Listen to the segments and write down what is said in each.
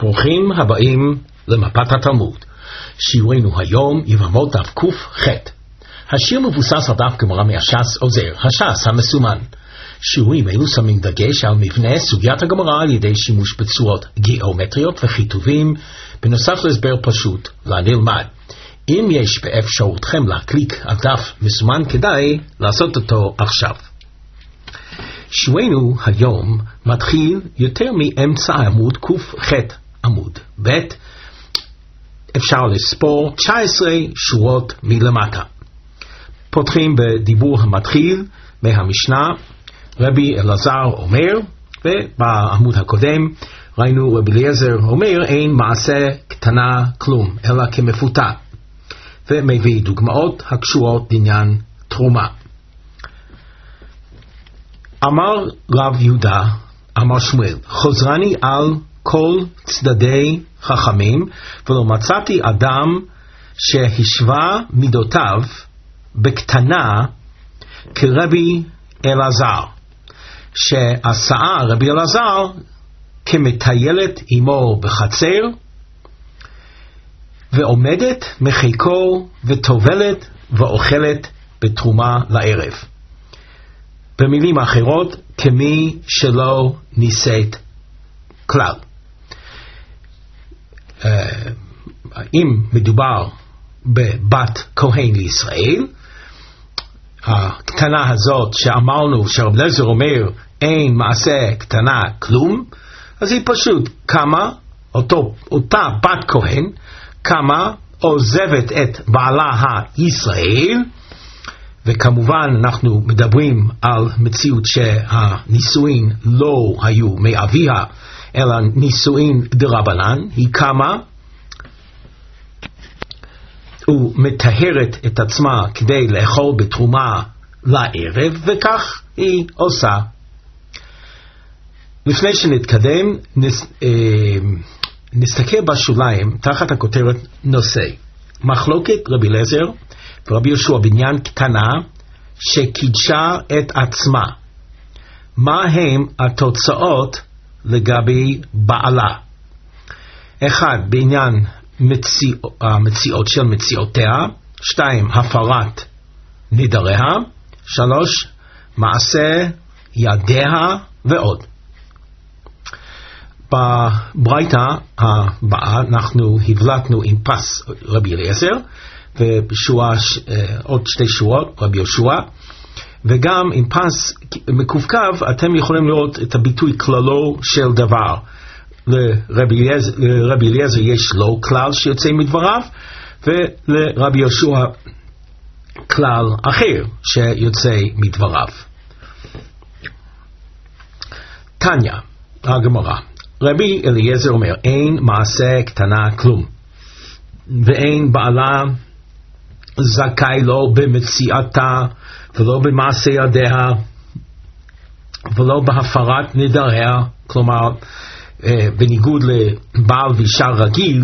ברוכים הבאים למפת התלמוד. שיעורנו היום יבמות דף ק"ח. השיר מבוסס על דף גמרא מהש"ס עוזר, הש"ס המסומן. שיעורים אלו שמים דגש על מבנה סוגיית הגמרא על ידי שימוש בצורות גיאומטריות וכיתובים, בנוסף להסבר פשוט לנלמד. אם יש באפשרותכם להקליק על דף מסומן, כדאי לעשות אותו עכשיו. שיעורנו היום מתחיל יותר מאמצע עמוד ק"ח עמוד ב', אפשר לספור 19 שורות מלמטה. פותחים בדיבור המתחיל מהמשנה. רבי אלעזר אומר, ובעמוד הקודם ראינו רבי אליעזר אומר, אין מעשה קטנה כלום אלא כמפותה, ומביא דוגמאות הקשורות לעניין תרומה. אמר רב יהודה, אמר שמואל, חוזרני על כל צדדי חכמים, ולא מצאתי אדם שהשווה מידותיו בקטנה כרבי אלעזר, שעשה רבי אלעזר כמטיילת עמו בחצר, ועומדת מחיקו וטובלת ואוכלת בתרומה לערב. במילים אחרות, כמי שלא ניסית כלל. אם מדובר בבת כהן לישראל, הקטנה הזאת שאמרנו שרב אליעזר אומר אין מעשה קטנה כלום, אז היא פשוט קמה, אותה בת כהן קמה, עוזבת את בעלה הישראל, וכמובן אנחנו מדברים על מציאות שהנישואין לא היו מאביה אלא נישואין דרבנן. היא קמה ומטהרת את עצמה כדי לאכול בתרומה לערב, וכך היא עושה. לפני שנתקדם נסתכל בשוליים תחת הכותרת נושא. מחלוקת רבי אליעזר ורבי יהושע בעניין קטנה שקידשה את עצמה. מה הם התוצאות לגבי בעלה? 1. בעניין המציאות של מציאותיה. 2. הפרת נדריה. 3. מעשה ידיה ועוד. בברייתא הבאה אנחנו הבלטנו עם פס רבי אליעזר, ובשורה עוד 2 שורות רבי יהושע, וגם עם פס מקווקו אתם יכולים לראות את הביטוי כללו של דבר. לרבי אליעזר יש לו כלל שיוצא מדבריו, ולרבי יהושע כלל אחר שיוצא מדבריו. תניא הגמרא, רבי אליעזר אומר אין מעשה קטנה כלום, ואין בעלה זכאי לא במציאתה ולא במעשה ידיה ולא בהפרת נדריה. כלומר בניגוד לבעל ואישה רגיל,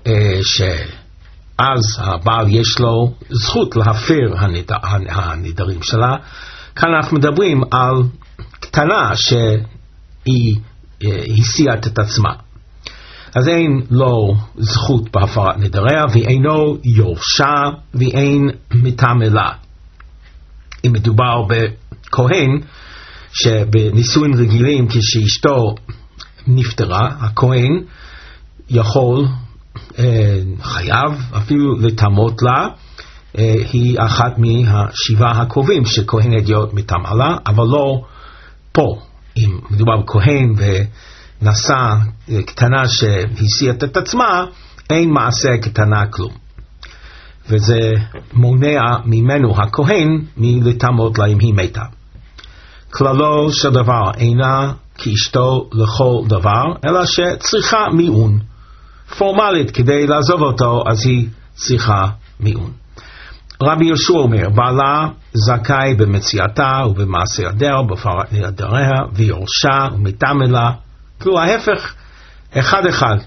שאז הבעל יש לו זכות להפר הנדרים שלה, כאן אנחנו מדברים על קטנה שהיא הסיעת את עצמה, אז אין לו זכות בהפרת נדריה, ואינו יורשה, ואין מתעמלה. אם מדובר בכהן שבנישואין רגילים כשאשתו נפטרה, הכהן יכול, חייב אפילו לטמאות לה. היא אחת מהשבעה הקרובים שכהן הדיוט מתעמלה, אבל לא פה. אם מדובר בכהן ונשא קטנה שהסיעת את עצמה, אין מעשה קטנה כלום, וזה מונע ממנו הכהן מלטמאות לה אם היא מתה. כללו של דבר אינה כאשתו לכל דבר, אלא שצריכה מיעון פורמלית כדי לעזוב אותו, אז היא צריכה מיעון. רבי יהושע אומר בעלה זכאי במציאתה ובמעשה ידיה ובהפרת נדריה ויורשה ומתעמלה, כאילו ההפך אחד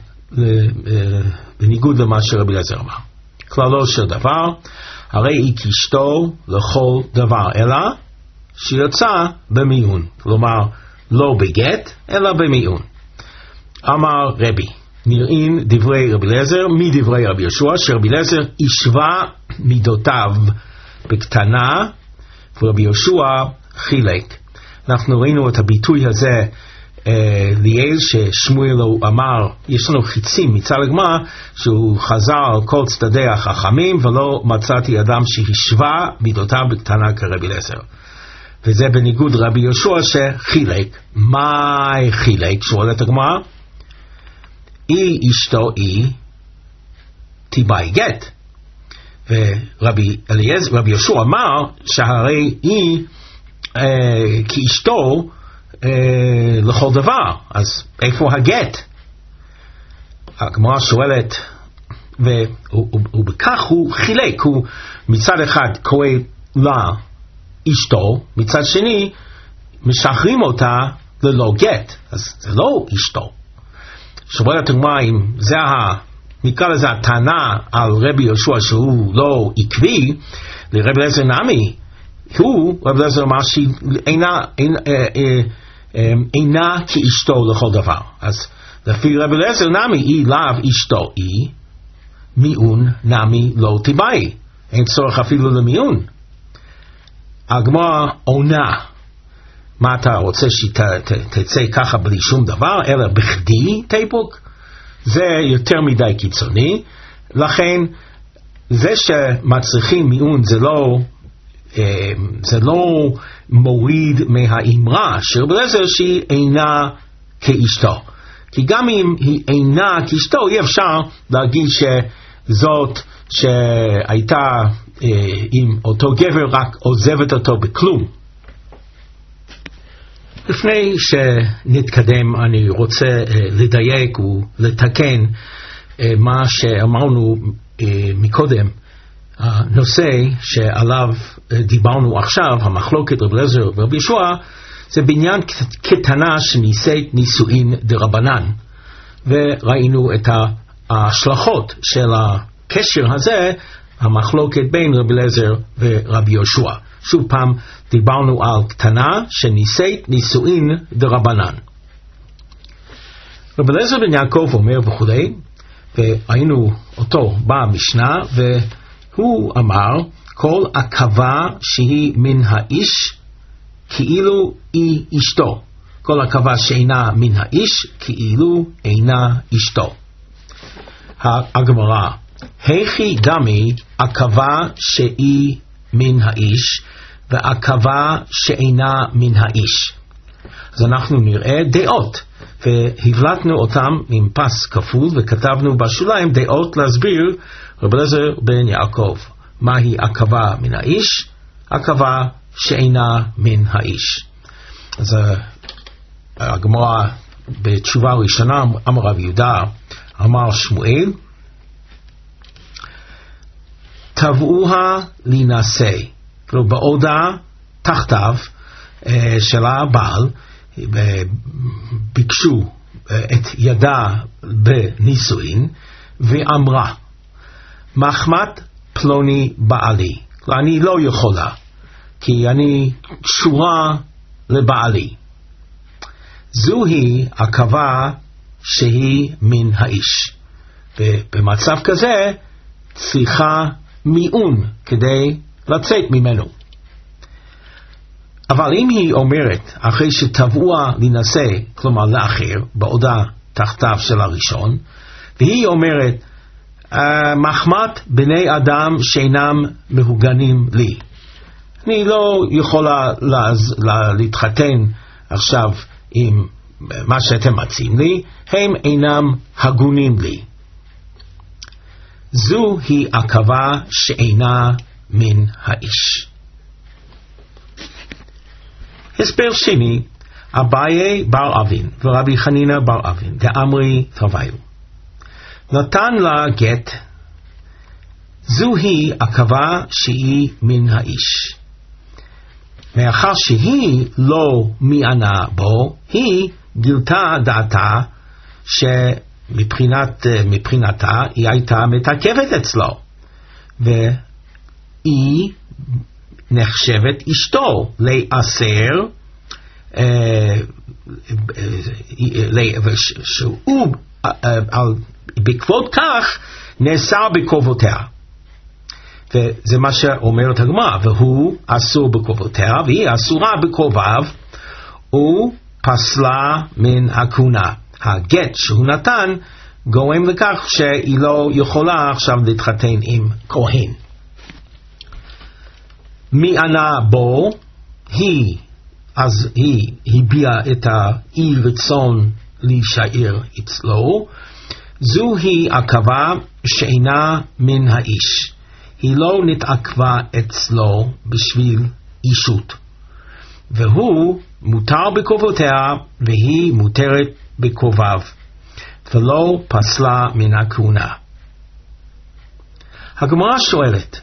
בניגוד למה שרבי אליעזר אמר. כללו של דבר הרי היא כאשתו לכל דבר, אלא שיוצא במיעון, כלומר לא בגט אלא במיעון. אמר רבי, נראים דברי רבי אליעזר מדברי רבי יהושע, שרבי אליעזר השווה מידותיו בקטנה, ורבי יהושע חילק. אנחנו ראינו את הביטוי הזה ליאל, ששמואל אמר, יש לנו חיצים מצד הגמרא, שהוא חזר על כל צדדי החכמים, ולא מצאתי אדם שהשווה מידותיו בקטנה כרבי אליעזר. וזה בניגוד רבי יהושע שחילק. מה חילק? שואלת הגמרא, אשתו תיבאי גט. ורבי יהושע אמר שהרי היא כאשתו לכל דבר. אז איפה הגט? הגמרא שואלת, ובכך הוא חילק. הוא מצד אחד קורא לה אשתו, מצד שני משחררים אותה ללא גט. אז זה לא אשתו. שואלת הגמרא אם זה נקרא לזה הטענה על רבי יהושע שהוא לא עקבי. לרבי אליעזר נמי, רבי אליעזר אמר שהיא אינה כאשתו לכל דבר. אז לפי רבי אליעזר נמי, היא לאו אשתו היא, מיון נמי לא תיבאי. אין צורך אפילו למיון. הגמרא עונה, מה אתה רוצה שתצא ככה בלי שום דבר, אלא בכדי תיפוק? זה יותר מדי קיצוני. לכן זה שמצריכים מיון זה לא מוריד מהאמרה של רבי אליעזר שהיא אינה כאשתו. כי גם אם היא אינה כאשתו, אי אפשר להגיד שזאת שהייתה עם אותו גבר רק עוזבת אותו בכלום. לפני שנתקדם אני רוצה לדייק ולתקן מה שאמרנו מקודם. הנושא שעליו דיברנו עכשיו, המחלוקת רבי אליעזר ורבי יהושע, זה בעניין קטנה שנישאת נישואין דרבנן, וראינו את ההשלכות של הקשר הזה, המחלוקת בין רבי אליעזר ורבי יהושע. שוב פעם דיברנו על קטנה שנישאת נישואין דרבנן. רבי אליעזר בן יעקב אומר וכולי, והיינו אותו במשנה, והוא אמר, כל עכבה שהיא מן האיש כאילו היא אשתו. כל עכבה שאינה מן האיש כאילו אינה אשתו. הגמרא, היכי דמי עכבה שהיא מן האיש ועכבה שאינה מן האיש. אז אנחנו נראה דעות, והבלטנו אותם עם פס כפול, וכתבנו בשוליים דעות להסביר רבי אליעזר בן יעקב. מהי עכבה מן האיש? עכבה שאינה מן האיש. אז הגמרא בתשובה ראשונה, אמר רב יהודה, אמר שמואל, תבעוה להינשא. כלומר בעודה תחתיו של הבעל ביקשו את ידה בנישואין, ואמרה, מחמת פלוני בעלי. כלומר אני לא יכולה, כי אני קשורה לבעלי. זוהי עכבה שהיא מן האיש. ובמצב כזה צריכה מיון כדי לצאת ממנו. אבל אם היא אומרת, אחרי שתבעוה להינשא, כלומר לאחר, בעודה תחתיו של הראשון, והיא אומרת, מחמת בני אדם שאינם מהוגנים לי. אני לא יכולה להתחתן עכשיו עם מה שאתם מציעים לי, הם אינם הגונים לי. זו היא עכבה שאינה מן האיש. הסבר שני, אביי בר אבין ורבי חנינא בר אבין דאמרי תביו. נתן לה גט, זוהי עכבה שהיא מן האיש. מאחר שהיא לא מענה בו, היא גילתה דעתה שמבחינתה היא הייתה מתעכבת אצלו, והיא נחשבת אשתו לאסר, שהוא בעקבות כך נאסר בקרובותיה. וזה מה שאומרת הגמרא, והוא אסור בקרובותיה והיא אסורה בקרוביו, הוא פסלה מן הכהונה. הגט שהוא נתן גורם לכך שהיא לא יכולה עכשיו להתחתן עם כהן. מי ענה בו? אז היא הביעה את האי רצון להישאר אצלו. זוהי עכבה שאינה מן האיש, היא לא נתעכבה אצלו בשביל אישות, והוא מותר בקרובותיה והיא מותרת בקרוביו, ולא פסלה מן הכהונה. הגמרא שואלת,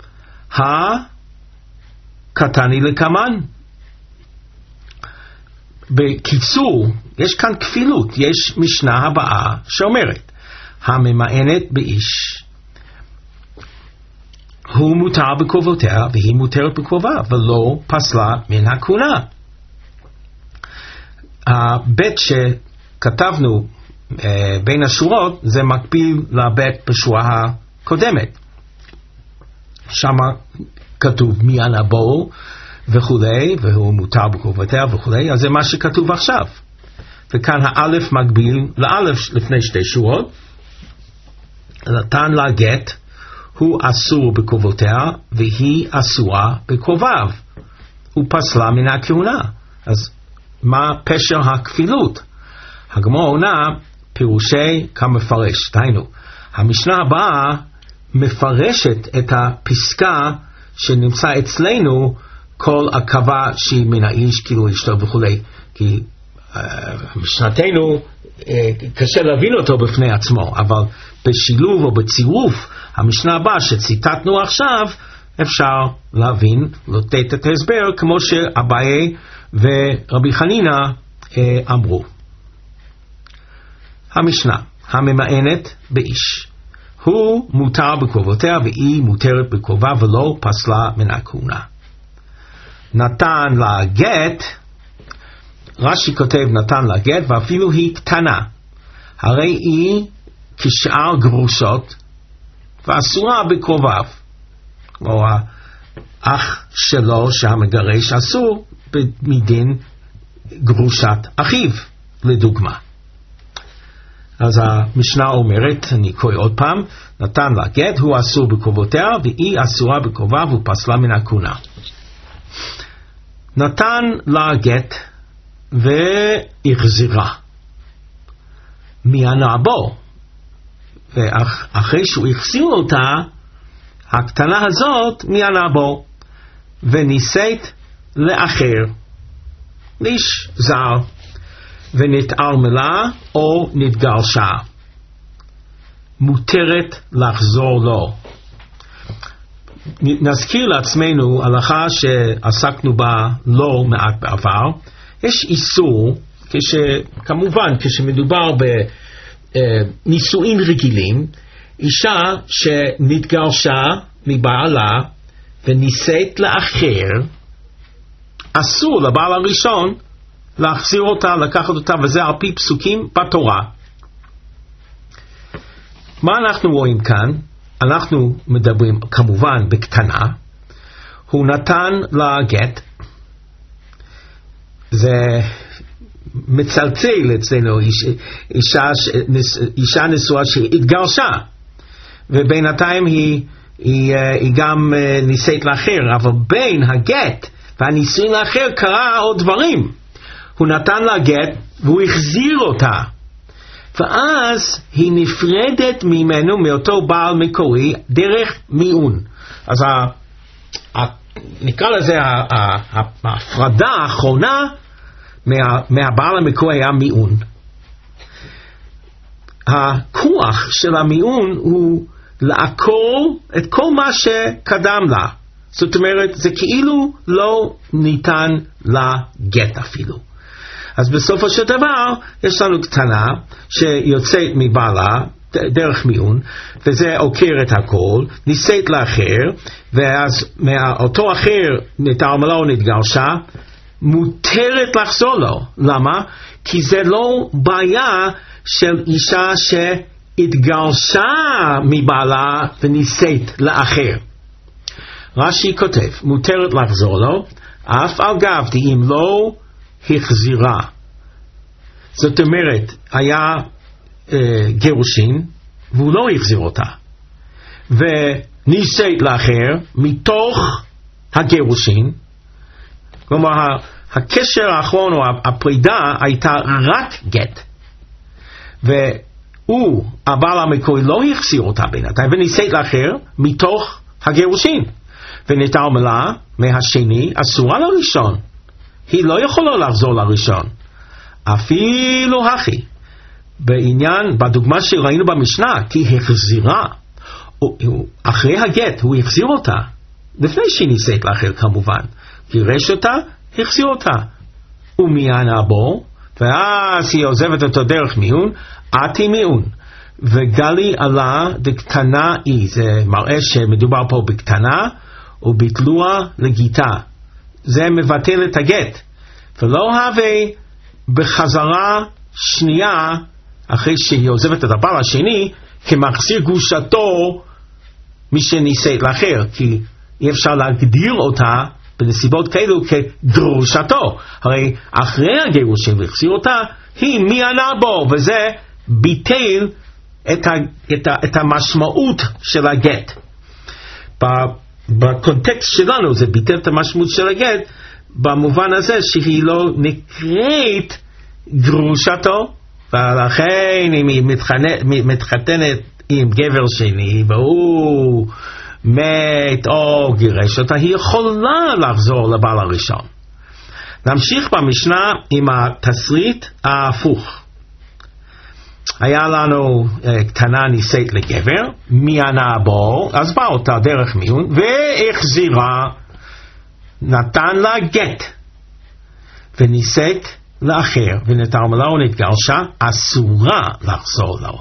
קטני לקמן? בקיצור, יש כאן כפילות. יש משנה הבאה שאומרת, הממאנת באיש הוא מותר בקרובותיה והיא מותרת בקרוביו, ולא פסלה מן הכהונה. הבית שכתבנו בין השורות זה מקביל לבית בשורה הקודמת. שם כתוב מי ענה בו וכולי, והוא מותר בקרובותיה וכולי, אז זה מה שכתוב עכשיו. וכאן האלף מקביל לאלף לפני שתי שורות. נתן לה גט, הוא אסור בקרובותיה והיא אסורה בקרוביו, הוא פסלה מן הכהונה. אז מה פשר הכפילות? הגמרא עונה פירושי כמפרש. דהיינו, המשנה הבאה מפרשת את הפסקה שנמצא אצלנו, כל עכבה שהיא מן האיש כאילו אשתו וכולי, כי משנתנו קשה להבין אותו בפני עצמו, אבל בשילוב או בצירוף המשנה הבאה שציטטנו עכשיו אפשר להבין, לתת את ההסבר כמו שאביי ורבי חנינה אמרו. המשנה, הממאנת באיש הוא מותר בקרובותיה והיא מותרת בקרובה ולא פסלה מן הכהונה. נתן לה גט, רש"י כותב נתן לה גט ואפילו היא קטנה, הרי היא כשאר גרושות ואסורה בקרוביו, כמו האח שלו שהמגרש אסור מדין גרושת אחיו לדוגמה. אז המשנה אומרת, אני קורא עוד פעם, נתן לה גט, הוא אסור בקרובותיה והיא אסורה בקרוביו ופסלה מן הכהונה. נתן לה גט והחזירה, מי ענה בו? ואחרי שהוא החזיר אותה, הקטנה הזאת מי ענה בו? ונישאת לאחר, לאיש זר, ונתערמלה או נתגרשה, מותרת לחזור לו. נזכיר לעצמנו הלכה שעסקנו בה לא מעט בעבר. יש איסור, כמובן כשמדובר בנישואין רגילים, אישה שנתגרשה מבעלה ונישאת לאחר, אסור לבעל הראשון להחזיר אותה, לקחת אותה, וזה על פי פסוקים בתורה. מה אנחנו רואים כאן? אנחנו מדברים כמובן בקטנה. הוא נתן לה גט, זה מצלצל אצלנו, אישה נשואה שהתגרשה, ובינתיים היא גם נישאת לאחר, אבל בין הגט והנישואין לאחר קרה עוד דברים. הוא נתן לה גט והוא החזיר אותה, ואז היא נפרדת ממנו, מאותו בעל מקורי, דרך מיעון. אז נקרא לזה ההפרדה האחרונה מהבעל המקורי היה מיעון. הכוח של המיעון הוא לעקור את כל מה שקדם לה. זאת אומרת, זה כאילו לא ניתן לה גט אפילו. אז בסופו של דבר יש לנו קטנה שיוצאת מבעלה דרך מיעון, וזה עוקר את הכל, נישאת לאחר, ואז מאותו אחר נתערמלה או נתגרשה, מותרת לחזור לו. למה? כי זה לא בעיה של אישה שהתגרשה מבעלה ונישאת לאחר. רש"י כותב, מותרת לחזור לו, אף על גב אם לא החזירה. זאת אומרת, היה גירושין, והוא לא החזיר אותה. ונישאת לאחר מתוך הגירושין, כלומר, הקשר האחרון או הפרידה הייתה רק גט. והוא, הבעל המקורי, לא החזיר אותה בינתיים, ונישאת לאחר מתוך הגירושין. ונטל מלה מהשני אסורה לראשון. היא לא יכולה לחזור לראשון. אפילו הכי. בעניין, בדוגמה שראינו במשנה, כי החזירה. אחרי הגט הוא החזיר אותה. לפני שהיא נישאת לאחר כמובן. גירש אותה, החזיר אותה. ומי ענה בו? ואז היא עוזבת אותו דרך מיון, עתי מיון. וגלי עלה דקטנה היא. זה מראה שמדובר פה בקטנה, וביטלוה לגיטה. זה מבטל את הגט. ולא הווה בחזרה שנייה, אחרי שהיא עוזבת את הבעל השני, כמחזיר גרושתו מי שנישאת לאחר. כי אי אפשר להגדיר אותה בנסיבות כאלו כגרושתו. הרי אחרי הגירושים והחזיר אותה, היא מי ענה בו, וזה ביטל את המשמעות של הגט. בקונטקסט שלנו זה ביטל את המשמעות של הגט, במובן הזה שהיא לא נקראת גרושתו, ולכן אם היא מתחתנת עם גבר שני, והוא מת או גירש אותה, היא יכולה לחזור לבעל הראשון. נמשיך במשנה עם התסריט ההפוך. היה לנו קטנה נישאת לגבר, מי ענה בו, אז בא אותה דרך מיון, והחזירה, נתן לה גט, ונישאת לאחר, ונטל מלה ונתגרשה, אסורה לחזור לו.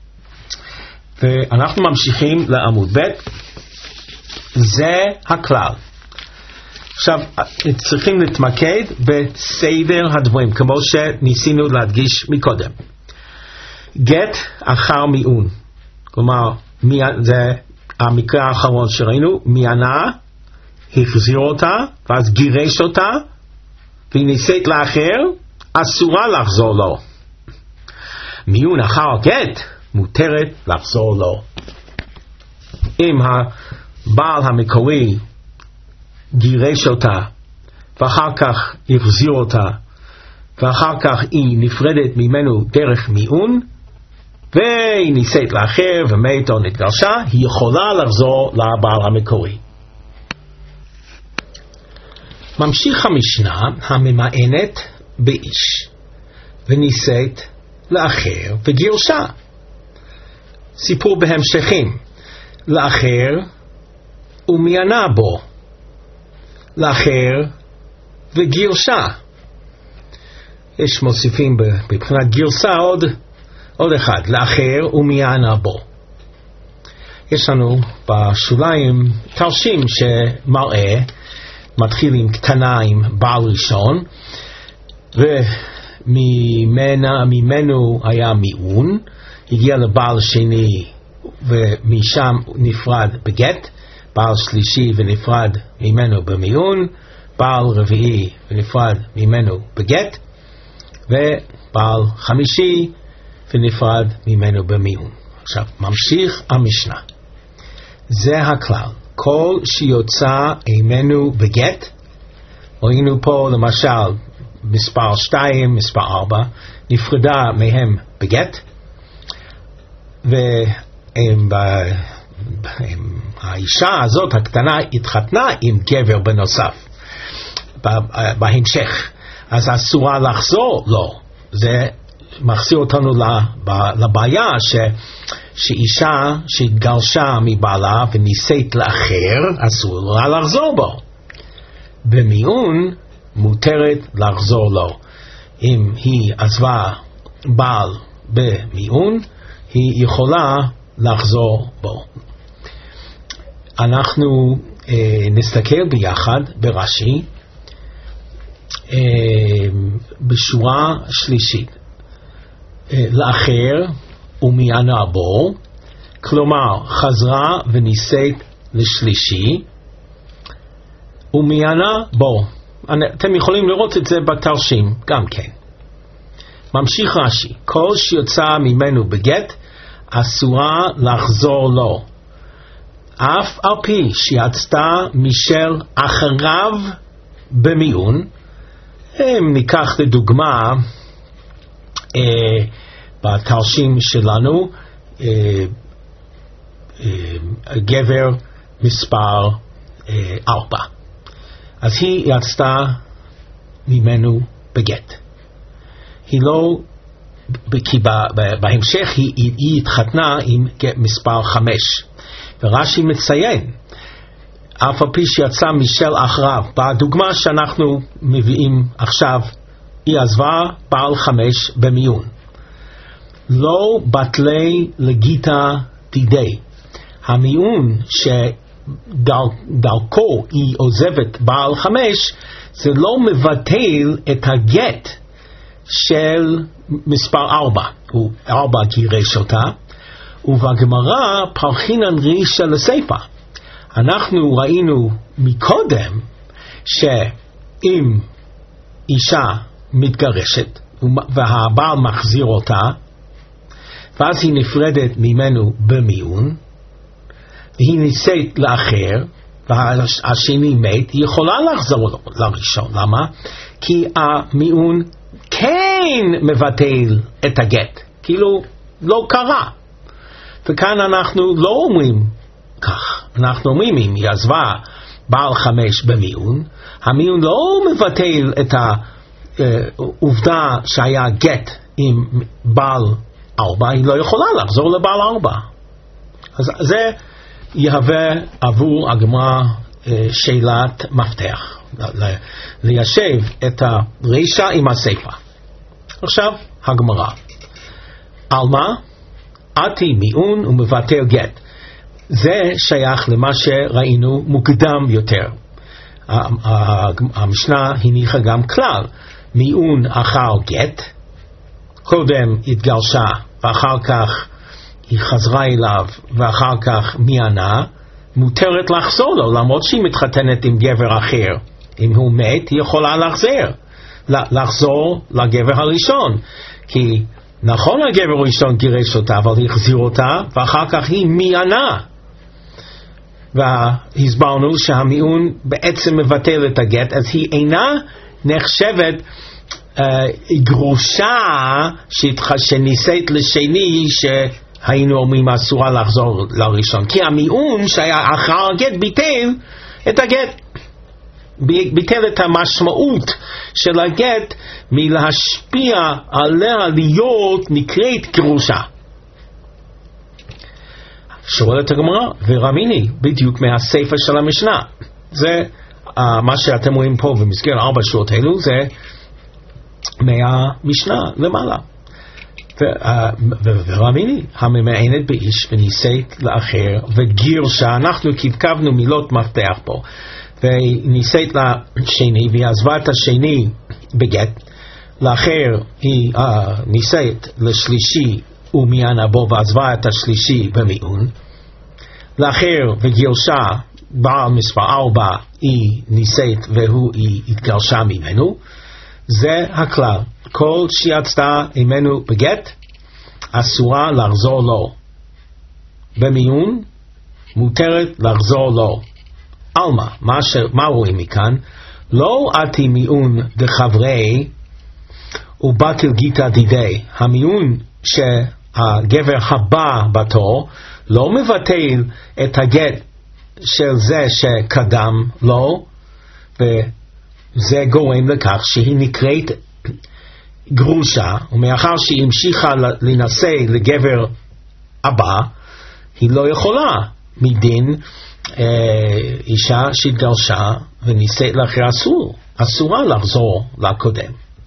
ואנחנו ממשיכים לעמוד ב', זה הכלל. עכשיו, צריכים להתמקד בסדר הדברים, כמו שניסינו להדגיש מקודם. גט אחר מיון, כלומר, זה המקרה האחרון שראינו, מי ענה, החזיר אותה, ואז גירש אותה, והיא נישאת לאחר, אסורה לחזור לו. מיון אחר גט, מותרת לחזור לו. אם הבעל המקורי גירש אותה, ואחר כך החזיר אותה, ואחר כך היא נפרדת ממנו דרך מיון, והיא נישאת לאחר ומת או נתגרשה, היא יכולה לחזור לבעל המקורי. ממשיך המשנה הממאנת באיש, ונישאת לאחר וגירשה. סיפור בהמשכים. לאחר ומי ענה בו. לאחר וגירשה. יש מוסיפים בבחינת גרסה עוד אחד. לאחר ומי ענה בו. יש לנו בשוליים תרשים שמראה, מתחיל עם קטנה עם בעל ראשון, וממנו היה מיון, הגיע לבעל שני ומשם נפרד בגט, בעל שלישי ונפרד ממנו במיון, בעל רביעי ונפרד ממנו בגט, ובעל חמישי ונפרד ממנו במיון. עכשיו ממשיך המשנה. זה הכלל. כל שיוצא ממנו בגט, ראינו פה למשל מספר 2, מספר 4, נפרדה מהם בגט, והאישה הזאת הקטנה התחתנה עם גבר בנוסף בהמשך, אז אסורה לחזור לו. זה מחזיר אותנו לבעיה שאישה שהתגרשה מבעלה ונישאת לאחר, אסור לה לחזור בו. במיון מותרת לחזור לו. אם היא עזבה בעל במיון, היא יכולה לחזור בו. אנחנו נסתכל ביחד ברש"י בשורה שלישית. לאחר ומענה בו, כלומר חזרה ונישאת לשלישי ומענה בו. אתם יכולים לראות את זה בתרשים גם כן. ממשיך רש"י, כל שיוצא ממנו בגט אסורה לחזור לו, אף על פי שיצאה משל אחריו במיון. אם ניקח לדוגמה בתרשים שלנו גבר מספר 4, אז היא יצאה ממנו בגט. היא לא, כי בהמשך היא התחתנה עם גט מספר 5, ורש"י מציין אף על פי שיצא משל אחריו. בדוגמה שאנחנו מביאים עכשיו, היא עזבה בעל 5 במיון. לא בטלי לגיטה דידי. המיון שדרכו היא עוזבת בעל 5, זה לא מבטל את הגט של מספר 4. הוא 4 גירש אותה, ובגמרא פרחינן רישא לסיפא. אנחנו ראינו מקודם שאם אישה מתגרשת והבעל מחזיר אותה, ואז היא נפרדת ממנו במיון, והיא נישאת לאחר, והשני מת, היא יכולה לחזור לראשון. למה? כי המיון כן מבטל את הגט, כאילו לא קרה. וכאן אנחנו לא אומרים כך. אנחנו אומרים, אם היא עזבה בעל 5 במיון, המיון לא מבטל את העובדה שהיה גט עם בעל 4, היא לא יכולה לחזור לבעל 4. אז זה יהווה עבור הגמרא שאלת מפתח, ליישב את הרישא עם הסיפא. עכשיו הגמרא, עלמא עתי מיון ומבטל גט. זה שייך למה שראינו מוקדם יותר. המשנה הניחה גם כלל, מיון אחר גט, קודם התגרשה ואחר כך היא חזרה אליו ואחר כך מענה, מותרת לחזור לו, למרות שהיא מתחתנת עם גבר אחר. אם הוא מת, היא יכולה לחזור לגבר הראשון, כי נכון הגבר הראשון גירש אותה, אבל היא החזיר אותה ואחר כך היא מענה. והסברנו שהמיון בעצם מבטל את הגט, אז היא אינה נחשבת גרושה שנישאת לשני שהיינו אומרים אסורה לחזור לראשון, כי המיון שהיה אחר הגט ביטל את הגט, ביטל את המשמעות של הגט מלהשפיע עליה להיות נקראת גרושה. שואלת הגמרא, ורמיני, בדיוק מהספר של המשנה. זה מה שאתם רואים פה במסגרת 4 שורות אלו, זה מהמשנה למעלה. ורמיני, הממענת באיש ונישאת לאחר וגירשה, אנחנו כתבנו מילות מפתח פה, ונישאת לשני והיא עזבה את השני בגט, לאחר היא נישאת לשלישי ומענה בו ועזבה את השלישי במיון, לאחר וגירשה בעל מספר 4 היא נישאת והיא התגרשה ממנו. זה הכלל, כל שיצאה ממנו בגט אסורה לחזור לו, במיון מותרת לחזור לו. אלמה, מה רואים מכאן? לא עתי מיון דחברי ובטל גיטה דידי. המיון שהגבר הבא בתור לא מבטל את הגט של זה שקדם לו, וזה גורם לכך שהיא נקראת גרושה, ומאחר שהיא המשיכה להינשא לגבר הבא, היא לא יכולה מדין אישה שהתגרשה ונישאת לאחר אסורה לחזור לקודם.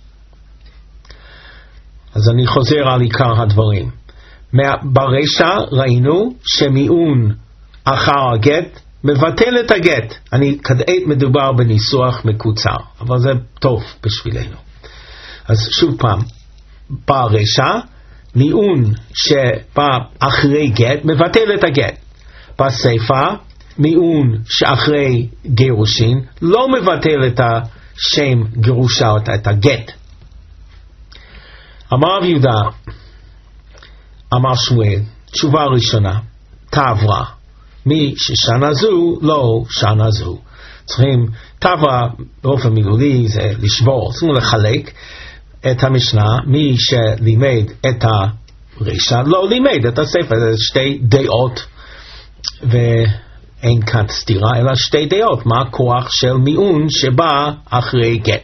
אז אני חוזר על עיקר הדברים. ברשע ראינו שמיון אחר הגט מבטל את הגט. כעת מדובר בניסוח מקוצר, אבל זה טוב בשבילנו. אז שוב פעם, ברשע מיעון שבא אחרי גט מבטל את הגט. בסיפה מיעון שאחרי גירושין לא מבטל את השם גירושה, את הגט. אמר רב יהודה, אמר שמואל, תשובה ראשונה, תעברה, מי ששנה זו לא שנה זו. צריכים, תעברה באופן מילולי זה לשבור, צריכים לחלק את המשנה, מי שלימד את הרשע לא לימד את הספר. זה שתי דעות ואין כאן סתירה אלא שתי דעות, מה הכוח של מיעון שבא אחרי גט.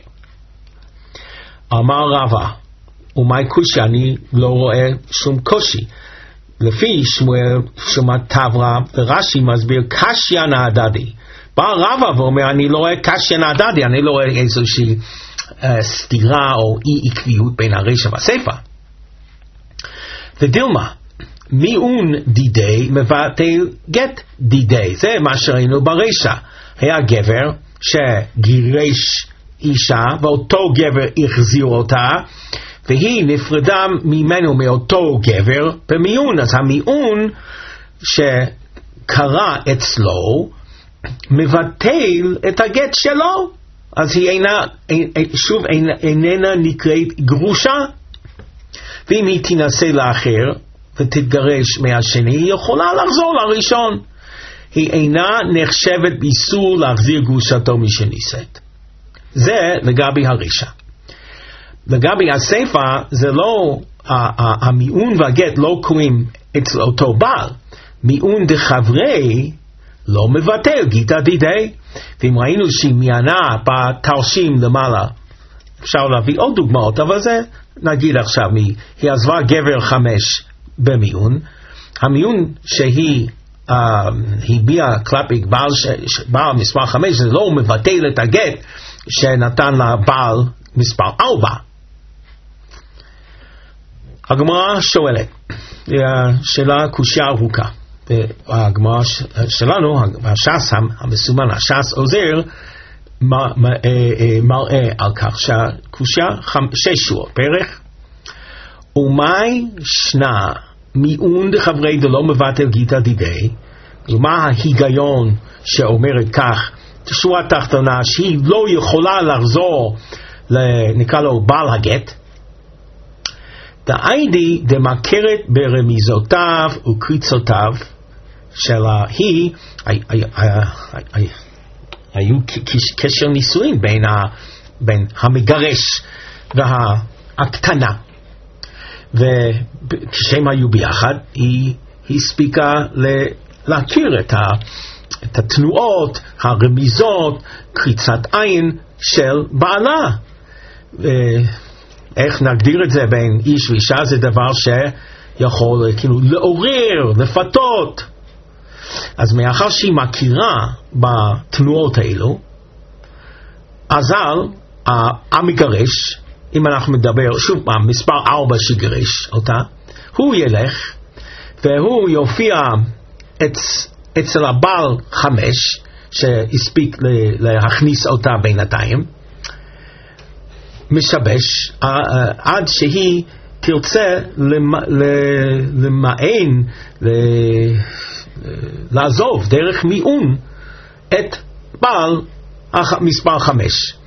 אמר רבא, ומאי קושי, אני לא רואה שום קושי. לפי שמואל שומע תעברה ורש"י מסביר קשיא נהדדי. בא רבא ואומר אני לא רואה קשיא נהדדי, אני לא רואה איזושהי סתירה או אי עקביות בין הרשע והסיפא. ודילמה, מיעון דידי מבטל גט דידי. זה מה שראינו ברשע. היה גבר שגירש אישה ואותו גבר החזיר אותה, והיא נפרדה ממנו מאותו גבר במיעון. אז המיעון שקרה אצלו מבטל את הגט שלו, אז היא איננה נקראת גרושה. ואם היא תנסה לאחר ותתגרש מהשני, היא יכולה לחזור לראשון. היא אינה נחשבת באיסור להחזיר גרושתו משנישאת. זה לגבי הרשע. לגבי הסיפא, זה לא, המיעון והגט לא קוראים אצל אותו בעל. מיעון דחברי לא מבטל גיטא דידי. ואם ראינו שהיא מיינה בתרשים למעלה, אפשר להביא עוד דוגמאות, אבל זה נגיד עכשיו, היא עזבה גבר 5 במיעון. המיעון שהיא הביאה כלפי בעל מספר 5, זה לא מבטל את הגט שנתן לה בעל מספר 4. הגמרא שואלת, שאלה קושיה ארוכה. הגמרא שלנו, הש"ס המסומן, הש"ס עוזר, מראה על כך שהקושיה 6 שורות בערך. ומאי שנה מיעון דחברי דלא מבטל גיטא דידי. ומה ההיגיון שאומרת כך, שורה תחתונה, שהיא לא יכולה לחזור נקרא לו בעל הגט. דאיידי דמכרת ברמיזותיו וקריצותיו של היא, היו קשר נישואין בין המגרש והקטנה, וכשהם היו ביחד היא הספיקה להכיר את התנועות, הרמיזות, קריצת עין של בעלה. איך נגדיר את זה בין איש ואישה? זה דבר שיכול כאילו לעורר, לפתות. אז מאחר שהיא מכירה בתנועות האלו, אזל המגרש, אם אנחנו מדבר שוב פעם מספר 4 שגרש אותה, הוא ילך והוא יופיע אצל הבעל 5 שהספיק להכניס אותה בינתיים, משבש עד שהיא תרצה למען לעזוב דרך מיעון את בעל מספר 5,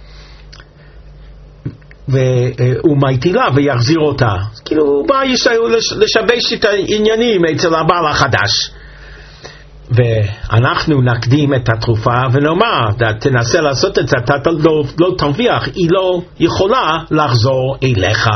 והוא מטילה ויחזיר אותה. כאילו הוא בא לשבש את העניינים אצל הבעל החדש. ואנחנו נקדים את התרופה ונאמר, תנסה לעשות את זה, אתה לא תרוויח, היא לא יכולה לחזור אליך.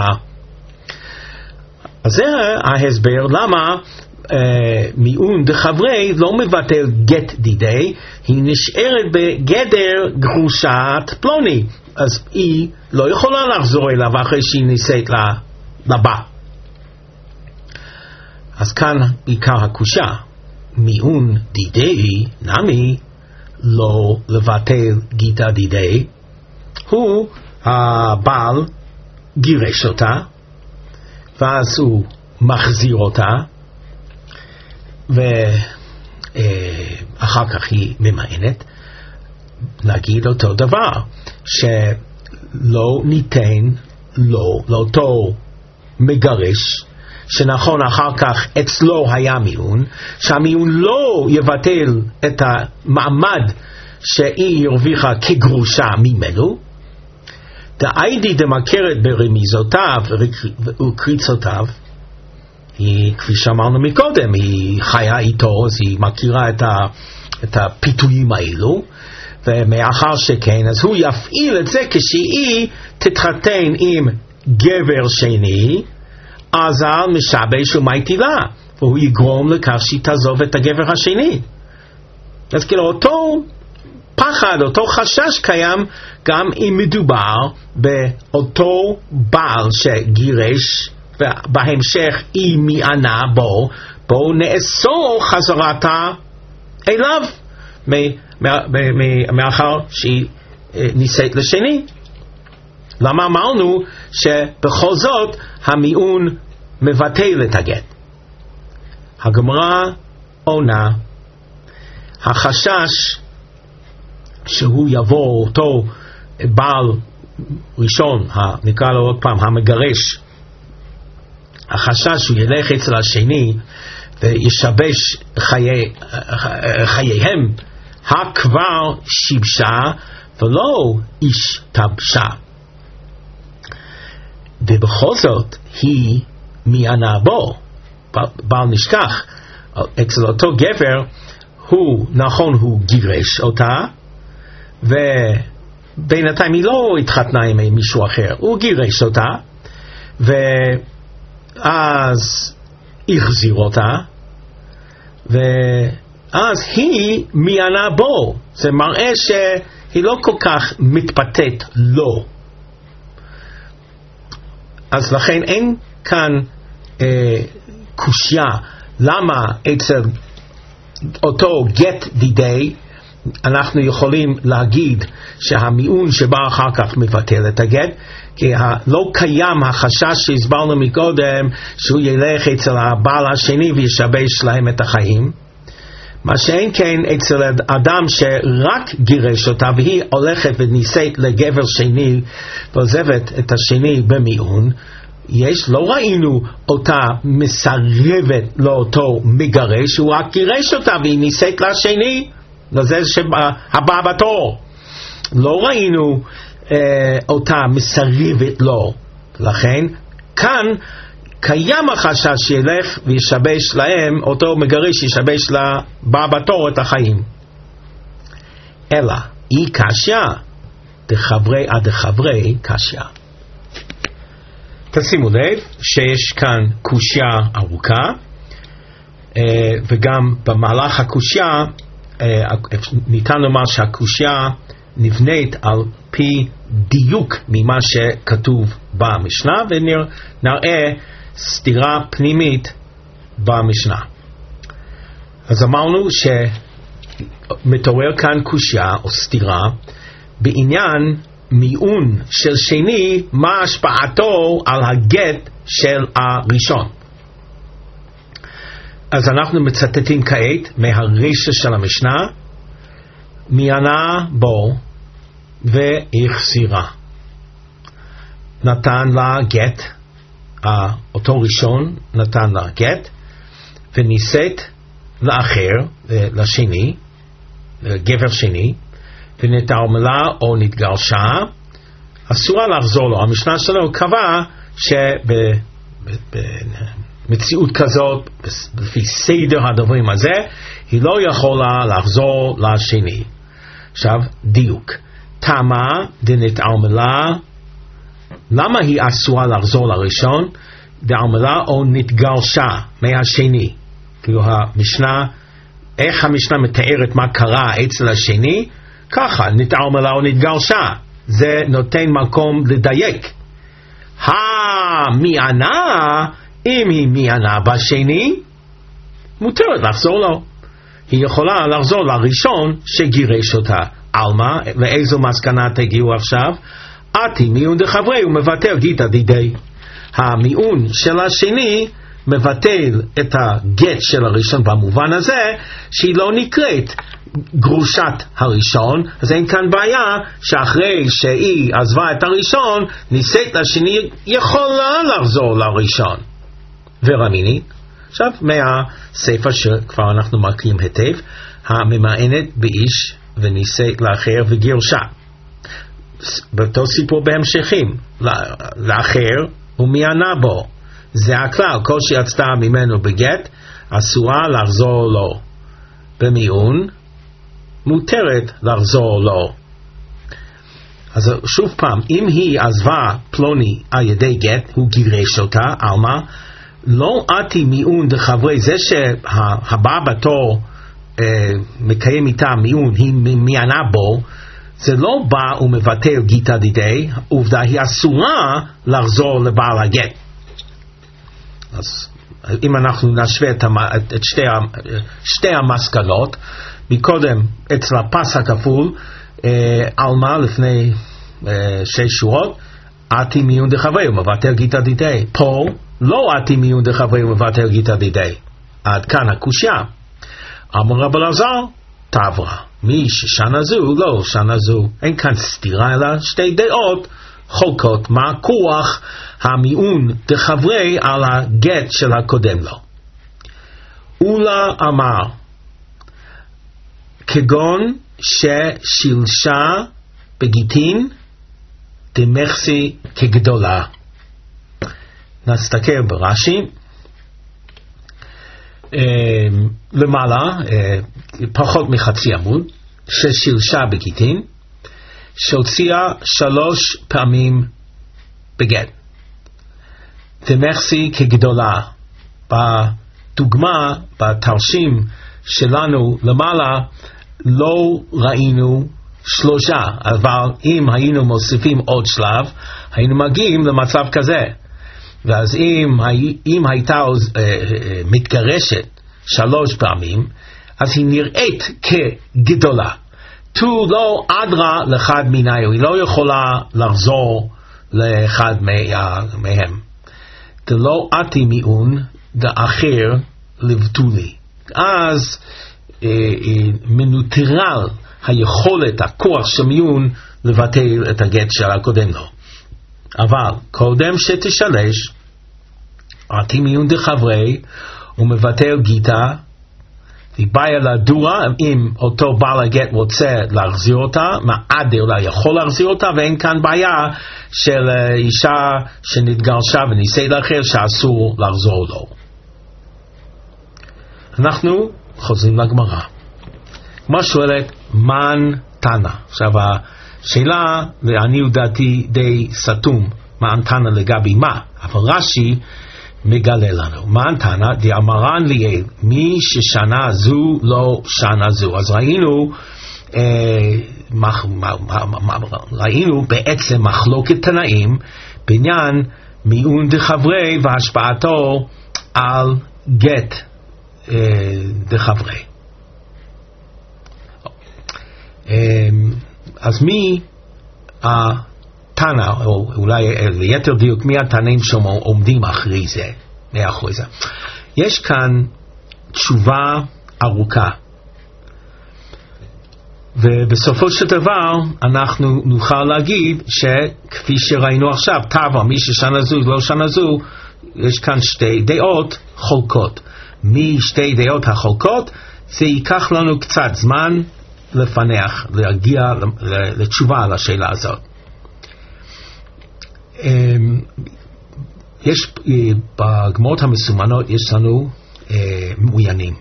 אז זה ההסבר למה מיעון דחברי לא מבטל גט דידי, היא נשארת בגדר גרושת פלוני, אז היא לא יכולה לחזור אליו אחרי שהיא נישאת לבא. אז כאן עיקר הקושה, מיעון דידי נמי לא לבטל גיטא דידי. הוא הבעל גירש אותה ואז הוא מחזיר אותה ואחר כך היא ממאנת. נגיד אותו דבר, שלא ניתן לו, לאותו מגרש שנכון אחר כך אצלו היה מיון, שהמיון לא יבטל את המעמד שהיא הרוויחה כגרושה ממנו, דאיידי דמכרת ברמיזותיו וקריצותיו, היא, כפי שאמרנו מקודם, היא חיה איתו, אז היא מכירה את הפיתויים האלו, ומאחר שכן, אז הוא יפעיל את זה כשהיא תתחתן עם גבר שני, אז על משבש ומייטילה, והוא יגרום לכך שהיא תעזוב את הגבר השני. אז כאילו אותו פחד, אותו חשש קיים, גם אם מדובר באותו בעל שגירש, ובהמשך היא מיענה בו, בו נאסור חזרתה אליו, מאחר שהיא נישאת לשני. למה אמרנו שבכל זאת המיעון מבטל את הגט? הגמרא עונה, החשש שהוא יבוא אותו בעל ראשון, נקרא לו עוד פעם המגרש, החשש שהוא ילך אצל השני וישבש חייהם, כבר שיבשה ולא השתבשה. ובכל זאת היא מיענה בו. בל נשכח, אצל אותו גבר הוא, נכון, הוא גירש אותה, ובינתיים היא לא התחתנה עם מישהו אחר, הוא גירש אותה, ואז החזיר אותה, ואז היא מיענה בו. זה מראה שהיא לא כל כך מתפתת לו. אז לכן אין כאן קושיה למה אצל אותו גט דידי אנחנו יכולים להגיד שהמיעון שבא אחר כך מבטל את הגט, כי לא קיים החשש שהסברנו מקודם שהוא ילך אצל הבעל השני וישבש להם את החיים. מה שאין כן אצל אדם שרק גירש אותה והיא הולכת ונישאת לגבר שני ועוזבת את השני במיעון, לא ראינו אותה מסרבת לאותו מגרש, הוא רק גירש אותה והיא נישאת לשני, לזה שהבא בתור. לא ראינו אותה מסרבת לו. לכן כאן קיים החשש שילך וישבש להם, אותו מגרש ישבש לבא בתור את החיים. אלא היא קשיא דחברי עד חברי קשיא. תשימו לב שיש כאן קושיה ארוכה, וגם במהלך הקושיה ניתן לומר שהקושיה נבנית על פי דיוק ממה שכתוב במשנה, ונראה סתירה פנימית במשנה. אז אמרנו שמתעורר כאן קושיה או סתירה בעניין מיעון של שני, מה השפעתו על הגט של הראשון. אז אנחנו מצטטים כעת מהרישה של המשנה, מיענה בו והחזירה. נתן לה גט, אותו ראשון נתן לה גט, ונישאת לאחר, לשני, גבר שני, ונתערמלה או נתגרשה, אסורה לחזור לו. המשנה שלו קבע שבמציאות כזאת, לפי סדר הדברים הזה, היא לא יכולה לחזור לשני. עכשיו, דיוק. תמה דנתערמלה, למה היא אסורה לחזור לראשון? דערמלה או נתגרשה מהשני. כאילו המשנה, איך המשנה מתארת מה קרה אצל השני? ככה, נתערמלה או נתגרשה. זה נותן מקום לדייק. מיענה, אם היא מיענה בשני, מותרת לחזור לו. היא יכולה לחזור לראשון שגירש אותה. אלמה, לאיזו מסקנה תגיעו עכשיו? עתי מיעון דחברי ומבטל גיטה דידי. המיעון של השני מבטל את הגט של הראשון במובן הזה שהיא לא נקראת גרושת הראשון, אז אין כאן בעיה שאחרי שהיא עזבה את הראשון, נישאת לשני יכולה לחזור לראשון. ורמינית. עכשיו מהספר שכבר אנחנו מכירים היטב, הממאנת באיש ונישאת לאחר וגירשה. באותו סיפור בהמשכים, לאחר ומענה בו. זה הכלל, כל שיצתה ממנו בגט אסורה לחזור לו. במיעון מותרת לחזור לו. אז שוב פעם, אם היא עזבה פלוני על ידי גט, הוא גירש אותה, אלמה, לא עתי מיעון דחברי, זה שהבא בתור מקיים איתה מיעון, היא מענה בו, זה לא בא ומבטל גיטה דידי, עובדה היא אסורה לחזור לבעל הגט. אז אם אנחנו נשווה את שתי המסקנות, מקודם אצל הפס הכפול, אלמה לפני 6 שורות, עתי מיעון דחברי ומבטל גיטה דידי. פה לא עתי מיעון דחברי ומבטל גיטה דידי. עד כאן הקושיה. אמר רב אלעזר, תברא, מי ששנה זו לא שנה זו. אין כאן סתירה אלא שתי דעות חולקות מה כוח המיעון דחברי על הגט של הקודם לו. אולה אמר, כגון ששילשה בגיטין דמחסי כגדולה. נסתכל ברש"י, למעלה, פחות מחצי עמוד, ששילשה בגיטין, שהוציאה 3 פעמים בגט. דמחסי כגדולה. בדוגמה, בתרשים שלנו למעלה, לא ראינו 3, אבל אם היינו מוסיפים עוד שלב, היינו מגיעים למצב כזה. ואז אם הייתה מתגרשת 3 פעמים, אז היא נראית כגדולה. תו לא אדרה לאחד מיניו, היא לא יכולה לחזור לאחד מהם. דלא עתי מיעון דאחר לבטולי. אז מנוטרל היכולת, הכוח של מיעון לבטל את הגט של הקודם לו. אבל קודם שתשלש, עתי מיעון דחברי ומבטל גיטה, בעיה לדורה, אם אותו בעל הגט רוצה להחזיר אותה, מעדר לה יכול להחזיר אותה, ואין כאן בעיה של אישה שנתגרשה ונישאת לאחר שאסור לחזור לו. אנחנו חוזרים לגמרא. כמו שואלת, מן תנא. עכשיו השאלה, לעניות דעתי די סתום, מן תנא לגבי מה, אבל רש"י מגלה לנו. מן תנא דאמרן ליאל, מי ששנה זו לא שנה זו. אז ראינו בעצם מחלוקת תנאים בעניין מיעון דחברי והשפעתו על גט דחברי. אז מי התנא, או אולי ליתר דיוק, מי התנאים שעומדים אחרי זה, מאחורי זה? יש כאן תשובה ארוכה, ובסופו של דבר אנחנו נוכל להגיד שכפי שראינו עכשיו, תברא, מי ששנה זו לא שנה זו, יש כאן 2 דעות חולקות. משתי דעות החולקות זה ייקח לנו קצת זמן לפנח, להגיע לתשובה על השאלה הזאת. יש בגמרות המסומנות יש לנו מעוינים.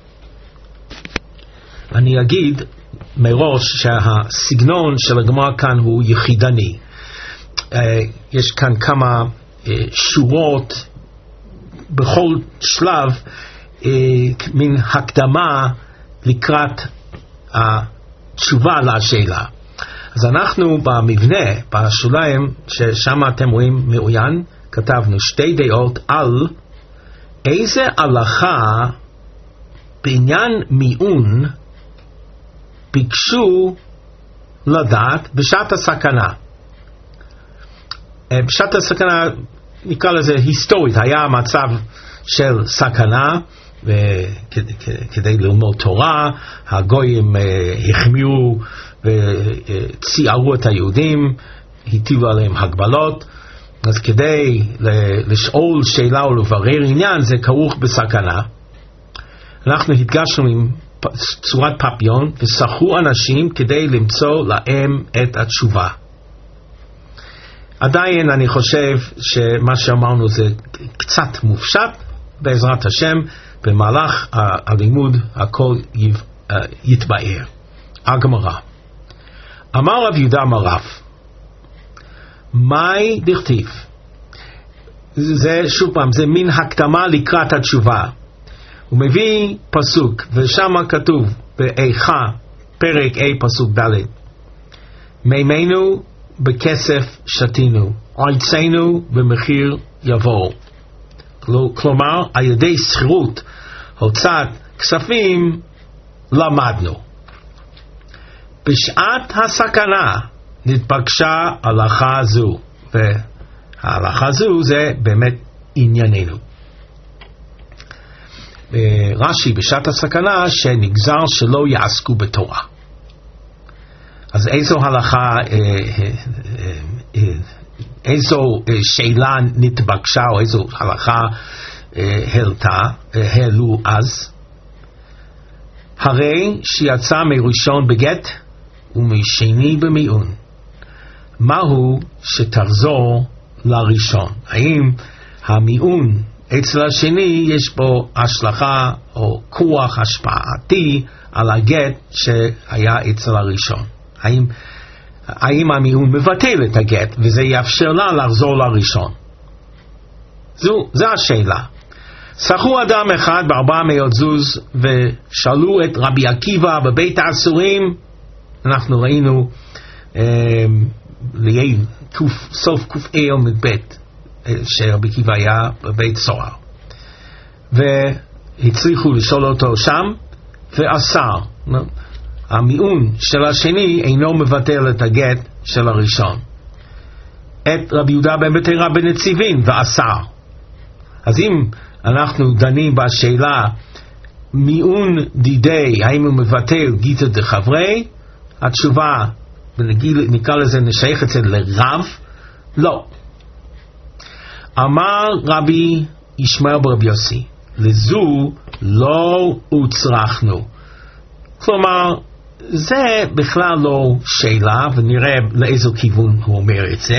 אני אגיד מראש שהסגנון של הגמרא כאן הוא יחידני. יש כאן כמה שורות בכל שלב, מן הקדמה לקראת התשובה לשאלה. אז אנחנו במבנה, בשוליים, ששם אתם רואים מעוין, כתבנו 2 דעות על איזה הלכה בעניין מיעון ביקשו לדעת בשעת הסכנה. בשעת הסכנה, נקרא לזה היסטורית, היה מצב של סכנה, וכדי ללמוד תורה, הגויים החמירו וציערו את היהודים, הטילו עליהם הגבלות, אז כדי לשאול שאלה או לברר עניין, זה כרוך בסכנה. אנחנו הדגשנו עם צורת פפיון, ושחו אנשים כדי למצוא להם את התשובה. עדיין אני חושב שמה שאמרנו זה קצת מופשט, בעזרת השם, במהלך הלימוד הכל יתבהר. הגמרא. אמר רב יהודה אמר רב, מהי דכתיב? זה שוב פעם, זה מין הקדמה לקראת התשובה. הוא מביא פסוק, ושם כתוב באיכה, פרק A פסוק ד', מימינו בכסף שתינו, ארצנו במחיר יבוא. כלומר, על ידי שכירות, הוצאת כספים, למדנו. בשעת הסכנה נתבקשה הלכה זו, וההלכה זו זה באמת ענייננו. רש"י בשעת הסכנה שנגזר שלא יעסקו בתורה. אז איזו הלכה, איזו שאלה נתבקשה או איזו הלכה העלו אז? הרי שיצא מראשון בגט ומשני במיעון. מהו שתחזור לראשון? האם המיעון אצל השני יש בו השלכה או כוח השפעתי על הגט שהיה אצל הראשון? האם המיעון מבטל את הגט וזה יאפשר לה לחזור לראשון? זו השאלה. שחו אדם אחד ב400 זוז ושאלו את רבי עקיבא בבית האסורים. אנחנו ראינו סוף ק"א עמוד ב' שרבי עקיבא היה בבית סוהר, והצליחו לשאול אותו שם ואסר. המיעון של השני אינו מבטל את הגט של הראשון. את רבי יהודה בן בתרא בנציבין ואסר. אז אם אנחנו דנים בשאלה מיעון דידי, האם הוא מבטל גיטא דחברי, התשובה, נקרא לזה, נשייך את זה לרב, לא. אמר רבי ישמעאל ברבי יוסי, לזו לא הוצרכנו. כלומר, זה בכלל לא שאלה, ונראה לאיזו כיוון הוא אומר את זה.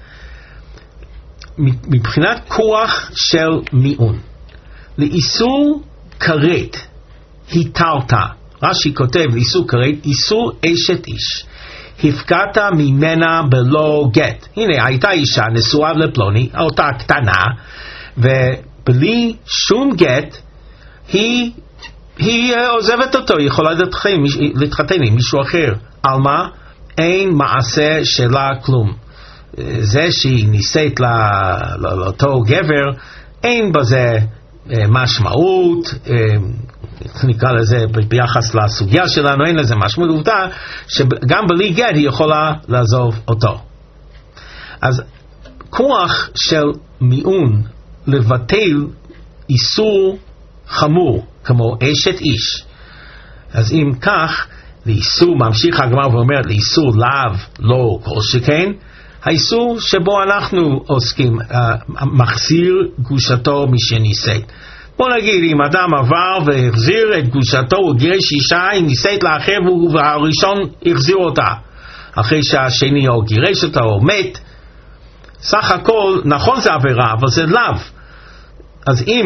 מבחינת כוח של מיעון, לאיסור כרת היתרת, רש"י כותב לאיסור כרת, איסור אשת איש, הפקעת ממנה בלא גט. הנה, הייתה אישה נשואה לפלוני, אותה קטנה, ובלי שום גט היא עוזבת אותו, היא יכולה להתחתן עם מישהו אחר. על מה? אין מעשה שלה כלום. זה שהיא נישאת לאותו גבר, אין בזה משמעות, נקרא לזה ביחס לסוגיה שלנו, אין לזה משמעות. עובדה שגם בלי גט היא יכולה לעזוב אותו. אז כוח של מיעון לבטל איסור חמור כמו אשת איש. אז אם כך, לאיסור, ממשיך הגמרא ואומרת, לאיסור לאו לא כל שכן, האיסור שבו אנחנו עוסקים, מחזיר גושתו משנישאת. בוא נגיד, אם אדם עבר והחזיר את גושתו, הוא גירש אישה, היא נישאת לאחר והראשון החזיר אותה, אחרי שהשני או גירש אותה או מת, סך הכל, נכון זה עבירה, אבל זה לאו. אז אם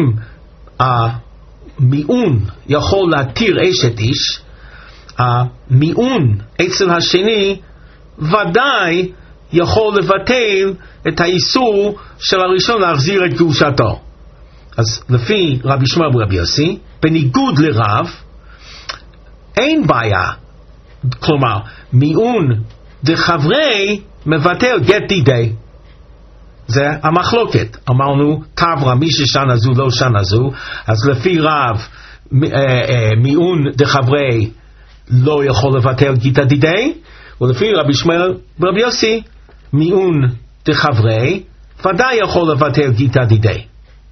המיעון יכול להתיר אשת איש, המיעון אצל השני ודאי יכול לבטל את האיסור של הראשון להחזיר את גושתו. אז לפי רבי ישמעאל ברבי יוסי, בניגוד לרב, אין בעיה. כלומר, מיעון דחברי מבטל גט דידי. זה המחלוקת. אמרנו, תברא מי ששנה זו לא שנה זו, אז לפי רב, מיעון דחברי לא יכול לבטל גיטא דידי, ולפי רבי ישמעאל ברבי יוסי, מיעון דחברי ודאי יכול לבטל גיטא דידי.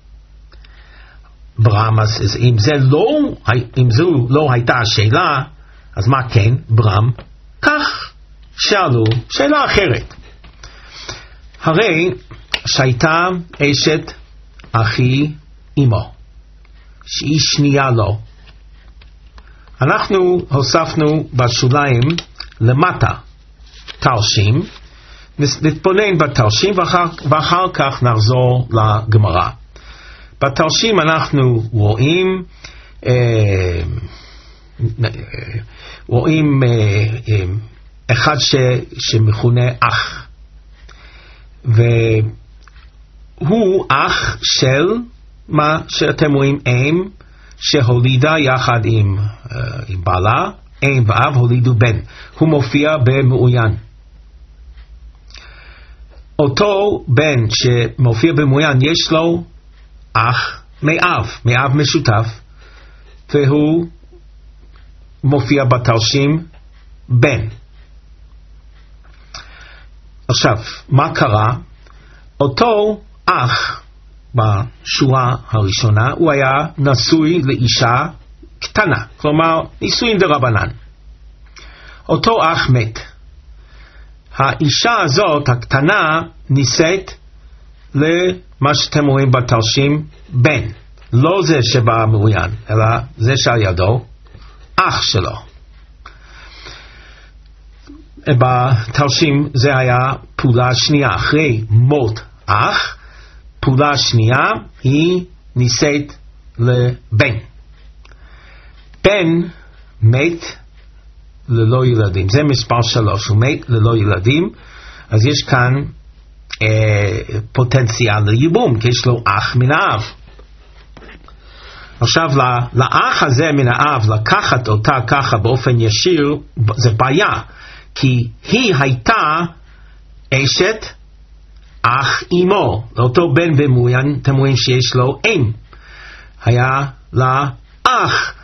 ברם, אז אם זו לא הייתה השאלה, אז מה כן? ברם, כך שאלו שאלה אחרת. הרי שהייתה אשת אחי אמו, שהיא שנייה לו. אנחנו הוספנו בשוליים למטה תרשים, נתבונן בתרשים ואחר כך נחזור לגמרא. בתרשים אנחנו רואים אחד שמכונה אח, והוא אח של מה שאתם רואים אם שהולידה יחד עם בעלה, אם ואב הולידו בן. הוא מופיע במעוין. אותו בן שמופיע במעוין יש לו אח מאב משותף, והוא מופיע בתרשים בן. עכשיו, מה קרה? אותו אח בשורה הראשונה הוא היה נשוי לאישה קטנה, כלומר נישואין דרבנן. אותו אח מת. האישה הזאת הקטנה נישאת למה שאתם רואים בתרשים בן, לא זה שבא מעוין, אלא זה שעל ידו אח שלו. בתרשים זה היה פעולה שנייה, אחרי מות אח, פעולה שנייה היא נישאת לבן. בן מת ללא ילדים, זה מספר 3, הוא מת ללא ילדים, אז יש כאן פוטנציאל לייבום, כי יש לו אח מן האב. עכשיו לאח הזה מן האב לקחת אותה ככה באופן ישיר זה בעיה, כי היא הייתה אשת אח אמו, לאותו בן במעוין אתם רואים שיש לו אם, היה לה אח,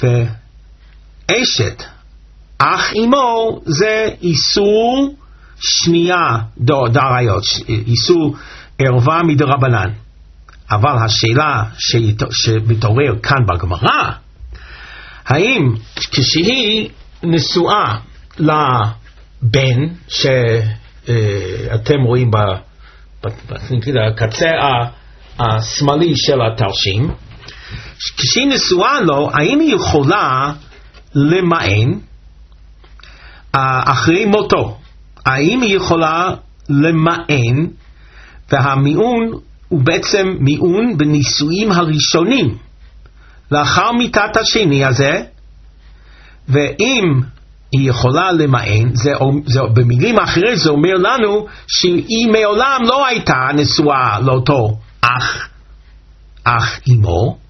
ואשת אח אמו זה איסור שנייה דריות, איסור ערווה מדרבנן. אבל השאלה שמתעורר כאן בגמרא, האם כשהיא נשואה לבן שאתם רואים בקצה השמאלי של התרשים, כשהיא נשואה לו, האם היא יכולה למען אחרי מותו? האם היא יכולה למען, והמיעון הוא בעצם מיעון בנישואים הראשונים לאחר מיתת השני הזה, ואם היא יכולה למען, זה במילים אחרות זה אומר לנו שהיא מעולם לא הייתה נשואה לאותו אח אמו,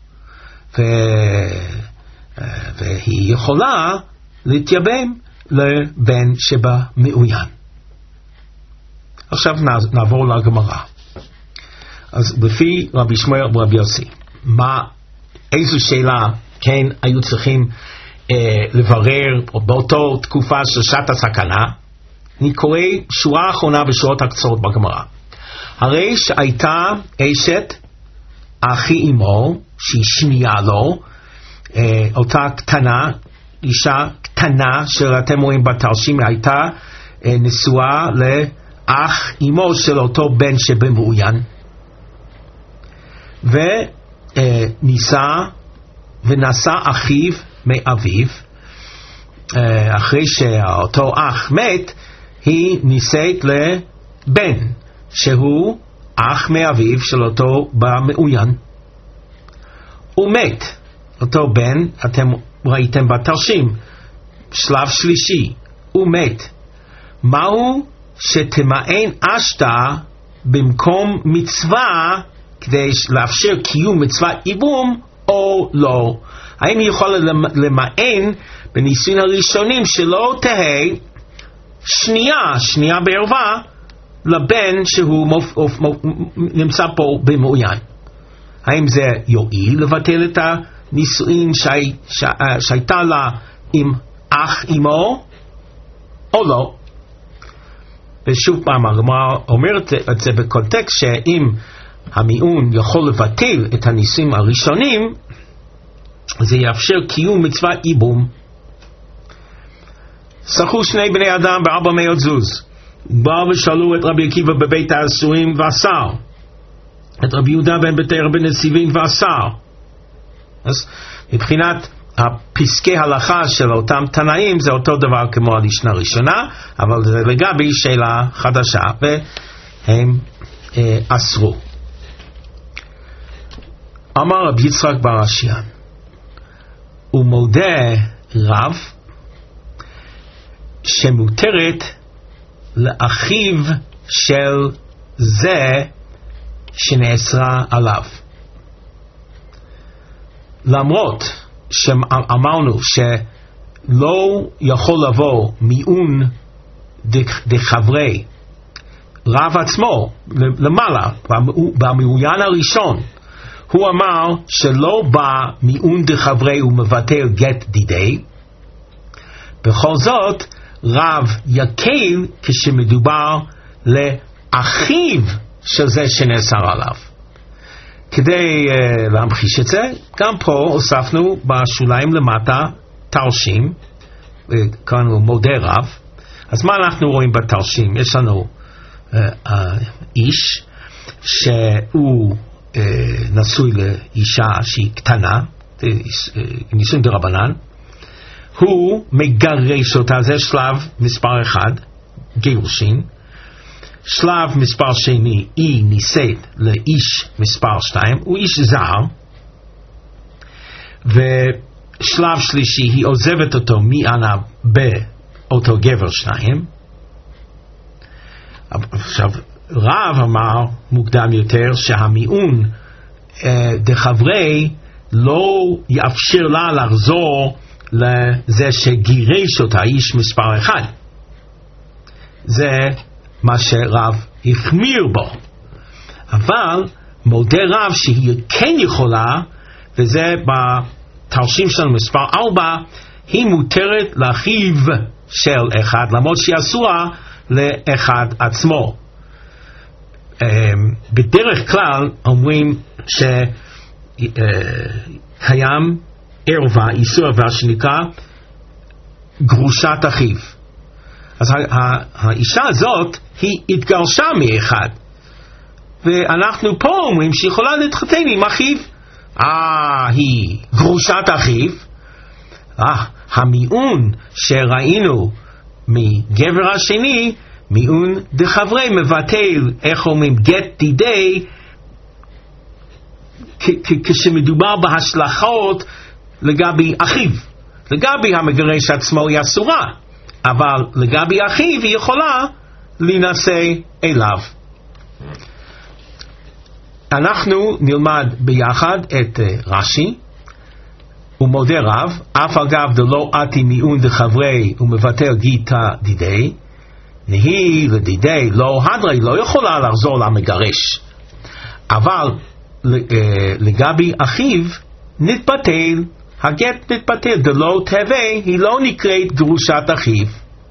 והיא יכולה להתייבם לבן שבה מעוין. עכשיו נעבור לגמרא. אז לפי רבי שמואל ורבי יוסי, איזו שאלה כן היו צריכים לברר באותו תקופה של שעת הסכנה? אני קורא שורה האחרונה בשורות הקצרות בגמרא. הרי שהייתה אשת אחי אמו שהיא שנייה לו, אותה קטנה, אישה קטנה שאתם רואים בתרשים, הייתה נשואה לאח אמו של אותו בן שבמעוין, ונשא אחיו מאביו. אחרי שאותו אח מת, היא נישאת לבן שהוא אח מאביו של אותו במעוין. הוא מת, אותו בן, אתם ראיתם בתרשים, שלב שלישי, הוא מת. מהו שתמען אשתה במקום מצווה כדי לאפשר קיום מצווה ייבום או לא? האם היא יכולה למען בנישואים הראשונים שלא תהא שנייה בערווה לבן שהוא נמצא פה במעוין? האם זה יועיל לבטל את הנישואים שהייתה לה עם אח אמו או לא? ושוב פעם הגמרא אומרת את זה בקונטקסט שאם המיעון יכול לבטל את הנישואים הראשונים, זה יאפשר קיום מצווה ייבום. שחו שני בני אדם ב400 זוז, באו ושאלו את רבי עקיבא בבית האסורים ואסר, את רבי יהודה בן בתרא בנציבים ואסר. אז מבחינת הפסקי הלכה של אותם תנאים זה אותו דבר כמו המשנה הראשונה, אבל זה לגבי שאלה חדשה, והם אסרו. אמר רבי יצחק בר אשיאן, ומודה רב שמותרת לאחיו של זה שנאסרה עליו. למרות שאמרנו שלא יכול לבוא מיעון דחברי רב עצמו למעלה, במעוין הראשון הוא אמר שלא בא מיעון דחברי ומבטל גט דידי, בכל זאת רב יקל כשמדובר לאחיו של זה שנאסר עליו. כדי להמחיש את זה, גם פה הוספנו בשוליים למטה תרשים, קראנו מודה רב. אז מה אנחנו רואים בתרשים? יש לנו איש שהוא נשוי לאישה שהיא קטנה, נישואין דרבנן, הוא מגרש אותה, זה שלב מספר 1, גירושין. שלב מספר שני, היא נישאת לאיש מספר 2, הוא איש זר. ושלב שלישי, היא עוזבת אותו מענה באותו גבר 2. עכשיו, רב אמר מוקדם יותר שהמיעון דחברי לא יאפשר לה לחזור לזה שגירש אותה איש מספר 1. זה מה שרב החמיר בו. אבל מודה רב שהיא כן יכולה, וזה בתרשים שלנו מספר 4, היא מותרת לאחיו של אחד, למרות שהיא אסורה לאחד עצמו. בדרך כלל אומרים שקיים ערווה, איסור ערווה שנקרא גרושת אחיו. אז האישה הזאת היא התגרשה מאחד, ואנחנו פה אומרים שהיא יכולה להתחתן עם אחיו. היא גרושת אחיו. המיעון שראינו מגבר השני, מיעון דחברי, מבטל, איך אומרים, גט דידי, כשמדובר בהשלכות לגבי אחיו. לגבי המגרש עצמו היא אסורה, אבל לגבי אחיו היא יכולה להינשא אליו. אנחנו נלמד ביחד את רש"י. ומודה רב, אף אגב דלא עתי מיעון דחברי ומבטל גיטה דידי, נהי לדידי לא הדרי, לא יכולה לחזור למגרש, אבל לגבי אחיו נתבטל, הגט נתבטל, דלא תהווה, היא לא נקראת גרושת אחיו.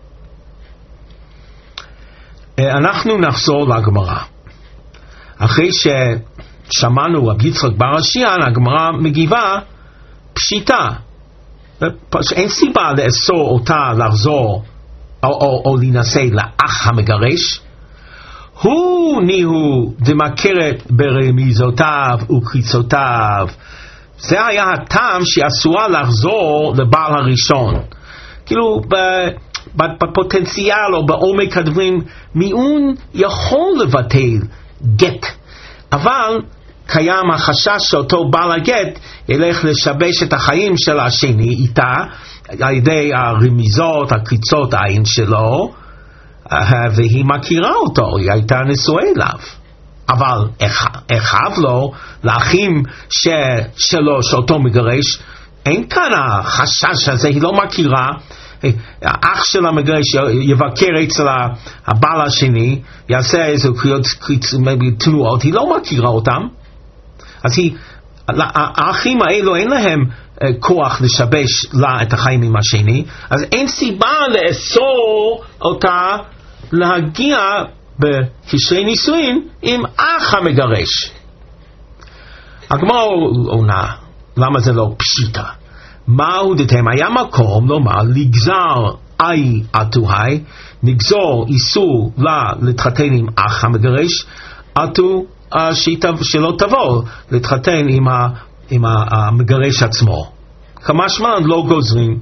אנחנו נחזור לגמרא. אחרי ששמענו רבי יצחק בר אשיאן, הגמרא מגיבה פשיטה. אין סיבה לאסור אותה לחזור או להינשא לאח המגרש. הוא ניהו דמכרת ברמיזותיו וקריצותיו. זה היה הטעם שאסורה לחזור לבעל הראשון. כאילו בפוטנציאל או בעומק הדברים, מיעון יכול לבטל גט, אבל קיים החשש שאותו בעל הגט ילך לשבש את החיים של השני איתה על ידי הרמיזות, הקריצות העין שלו, והיא מכירה אותו, היא הייתה נשואה אליו. אבל אחד לו לאחים שלו שאותו מגרש, אין כאן החשש הזה, היא לא מכירה. האח של המגרש יבקר אצל הבעל השני, יעשה איזה תנועות, היא לא מכירה אותם. אז האחים האלו אין להם כוח לשבש לה את החיים עם השני, אז אין סיבה לאסור אותה להגיע בקשרי נישואין עם אח המגרש. הגמרא עונה, למה זה לא פשיטה? מהו דתם? היה מקום לומר לגזר אי עטו היי, נגזור איסור לה להתחתן עם אח המגרש, עטו שלא תבוא להתחתן עם המגרש עצמו. כמשמע לא גוזרים.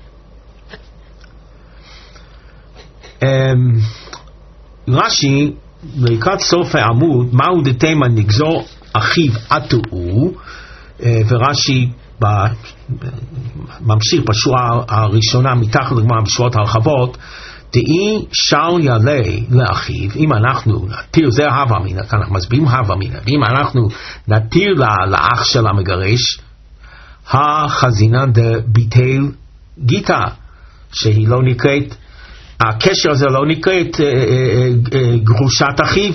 רש"י לקראת סוף העמוד, מהו דתימה נגזור אחיו עטו הוא, ורש"י ממשיך בשורה הראשונה מתחת לגמרא בשורות הרחבות, דאי שאול יעלה לאחיו, אם אנחנו נתיר, זה הווה אמינא, כאן אנחנו מסבירים הווה אמינא, אם אנחנו נתיר לאח של המגרש, החזינן דביטל גיטה, שהיא לא נקראת, הקשר הזה לא נקראת גרושת אחיו,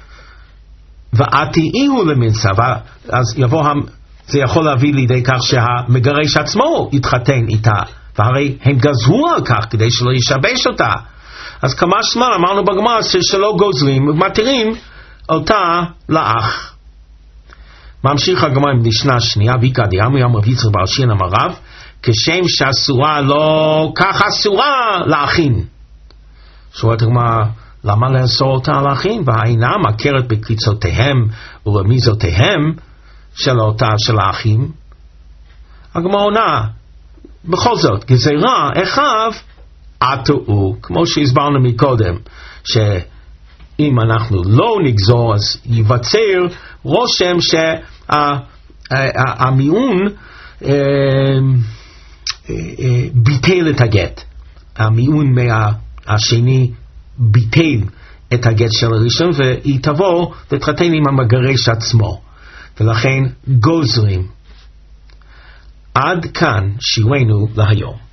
ועתי הוא למנסה, אז יבוא, זה יכול להביא לידי כך שהמגרש עצמו יתחתן איתה, והרי הם גזרו על כך כדי שלא ישבש אותה. אז כמה זמן אמרנו בגמרא שלא גוזרים ומתירים אותה לאח. ממשיך הגמרא עם משנה שנייה, ויקרא דאמרי אמר רב יצחק בר שיין אמר רב, כשם שאסורה לא, כך אסורה לאחים. שואלת הגמרא, למה לאסור אותה לאחים? והאינה מכרת בקריצותיהם ורמיזותיהם של האחים. הגמרא עונה, בכל זאת, גזירה אחיו עטו הוא, כמו שהסברנו מקודם, שאם אנחנו לא נגזור, אז ייווצר רושם שהמיעון ביטל את הגט. המיעון מהשני ביטל את הגט של הראשון, והיא תבוא להתחתן עם המגרש עצמו, ולכן גוזרים. עד כאן שיעורנו להיום.